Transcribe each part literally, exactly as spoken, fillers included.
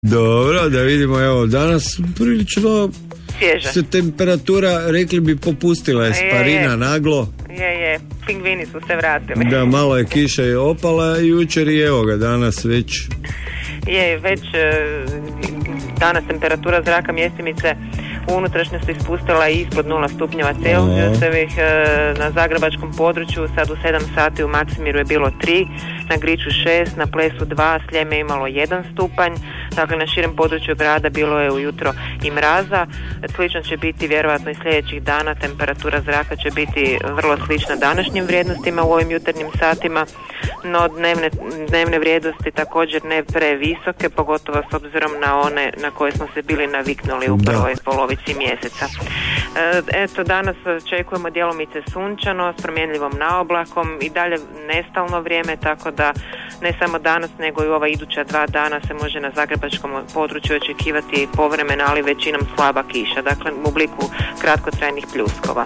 Dobro, da vidimo, evo, danas prilično svježe. Se temperatura, rekli bi, popustila je, sparina naglo. Je, je, pingvini su se vratili. Da, malo je kiša i opala, jučer i evo ga, danas već... Je, već danas temperatura zraka mjestimice u unutrašnjosti spustila ispod nula stupnjeva Celzijusovih. Na zagrebačkom području sad u sedam sati u Maksimiru je bilo tri, na Griču šest, na Plesu dva, Sljeme je imalo jedan stupanj. Dakle, na širem području grada bilo je ujutro i mraza. Slično će biti vjerojatno i sljedećih dana. Temperatura zraka će biti vrlo slična današnjim vrijednostima u ovim jutarnjim satima, no dnevne, dnevne vrijednosti također ne previsoke, pogotovo s obzirom na one na koje smo se bili naviknuli u prvoj polovici mjeseca. Eto, danas očekujemo djelomice sunčano s promjenljivom naoblakom i dalje nestalno vrijeme, tako da ne samo danas nego i ova iduća dva dana se može na zagrebačkom području očekivati povremena, ali većinom slaba kiša, dakle u obliku kratkotrajnih pljuskova.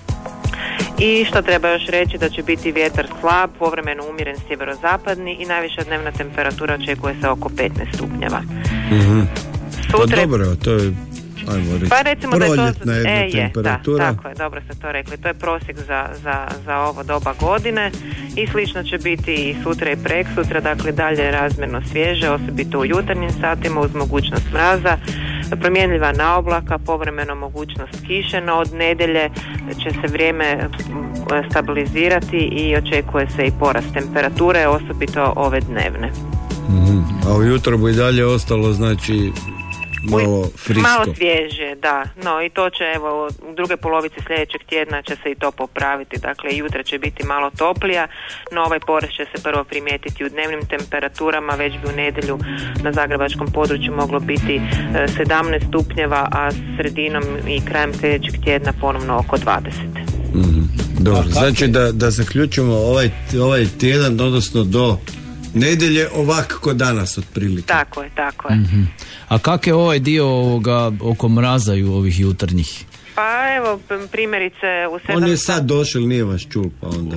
I što treba još reći, da će biti vjetar slab, povremeno umjeren sjeverozapadni i najviša dnevna temperatura očekuje se oko petnaest stupnjeva. Mm-hmm. Sutra... Pa dobro, to je, ajmo reći, pa recimo proljetna da je to, jedna e, temperatura. Je, da, tako je, dobro ste to rekli. To je prosjek za, za, za ovo doba godine i slično će biti i sutra i preksutra, dakle dalje razmjerno svježe, osobito u jutarnjim satima uz mogućnost mraza, promjenljiva naoblaka, povremeno mogućnost kiše, no od nedjelje će se vrijeme stabilizirati i očekuje se i porast temperature, osobito ove dnevne. Mm-hmm. A ujutro bi dalje ostalo, znači, malo friško. Malo svježe, da. No i to će, evo, u druge polovici sljedećeg tjedna će se i to popraviti. Dakle, jutra će biti malo toplija, no ovaj porast će se prvo primijetiti u dnevnim temperaturama, već bi u nedjelju na zagrebačkom području moglo biti e, sedamnaest stupnjeva, a sredinom i krajem sljedećeg tjedna ponovno oko dvadeset. Mm-hmm. Dobro, znači da, da zaključimo ovaj, ovaj tjedan, odnosno do nedjelje ovako kod danas otprilike. Tako je, tako je. Mm-hmm. A kak je ovaj dio ovoga oko mrazaju ovih jutarnjih? Pa evo, primjerice u sedam... On je sad došao, nije vas čul, pa onda...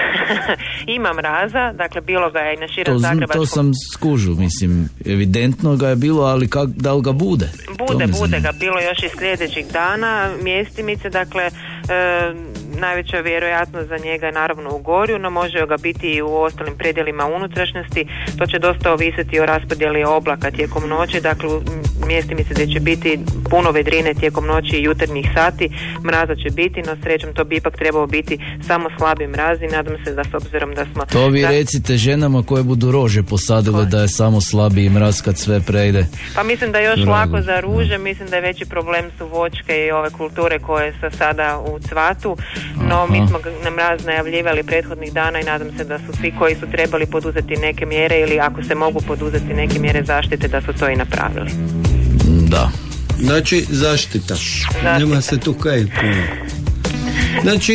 Ima mraza, dakle bilo ga je i na širem to, zagrebačkom... To sam skužio, mislim, evidentno ga je bilo, ali kak, da li ga bude? Bude, bude ga bilo još i sljedećih dana, mjestimice, dakle... E, najveća vjerojatnost za njega je naravno u Gorju, no može ga biti i u ostalim predjelima unutrašnjosti. To će dosta ovisiti o raspodjeli oblaka tijekom noći, dakle mjestimice gdje će biti puno vedrine tijekom noći i jutarnjih sati, mraza će biti, no srećom to bi ipak trebao biti samo slabi mraz i nadam se da s obzirom da smo... To vi da... recite ženama koje budu rože posadile da je samo slabiji mraz kad sve prejde. Pa mislim da još Drago. lako za ruže, mislim da je veći problem su voćke i ove kulture koje su sada u cvatu. No, Aha. mi smo na mraz najavljivali prethodnih dana i nadam se da su svi koji su trebali poduzeti neke mjere ili ako se mogu poduzeti neke mjere zaštite da su to i napravili. Da. Znači, zaštita. zaštita. Nema se tu kaj puno. Znači,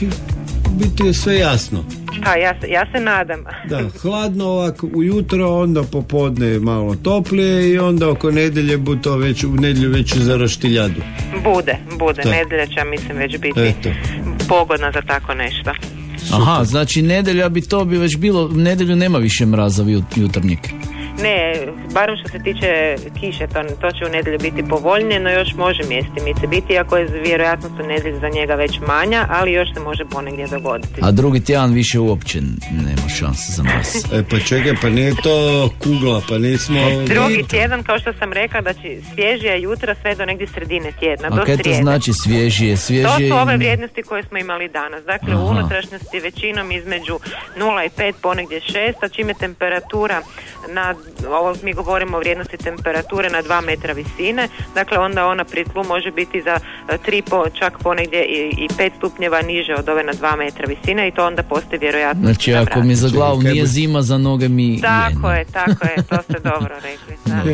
biti je sve jasno. Pa, ja, ja se nadam. Da, hladno ovako ujutro, onda popodne malo toplije i onda oko nedjelje bu to već, u nedjelju već za roštiljadu. Bude, bude. Da. Nedjelja će, mislim, već biti Eto. pogodna za tako nešto. Super. Aha, znači nedjelja bi to bi već bilo, u nedjelju nema više mraza jutarnjeg. Ne, barem što se tiče kiše, to, to će u nedjelju biti povoljnije, no još može mjestimice biti, iako je vjerojatnost u nedjelju za njega već manja, ali još se može ponegdje dogoditi. A drugi tjedan više uopće nema šanse za nas. E pa čekaj, pa nije to kugla, pa nismo... Drugi tjedan, kao što sam rekla, da će svježija jutra sve do negdje sredine tjedna, A do srijede. A kaj to znači svježije? svježije To su ove vrijednosti koje smo imali danas. Dakle, Aha. u unutrašnjosti većinom između nula i pet, ponegdje šest, a čime temperatura na, ovo mi govorimo o vrijednosti temperature na dva metra visine, dakle onda ona pri tlu može biti za tri, po, čak ponegdje i, i pet stupnjeva niže od ove na dva metra visine i to onda postoji vjerojatno. Znači ako mi za glavu nije zima, za noge mi... Tako je, tako je, to ste dobro rekli.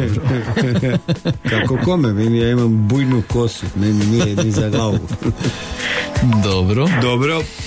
Da. Kako kome, meni ja imam bujnu kosu, meni nije ni za glavu. Dobro. Dobro.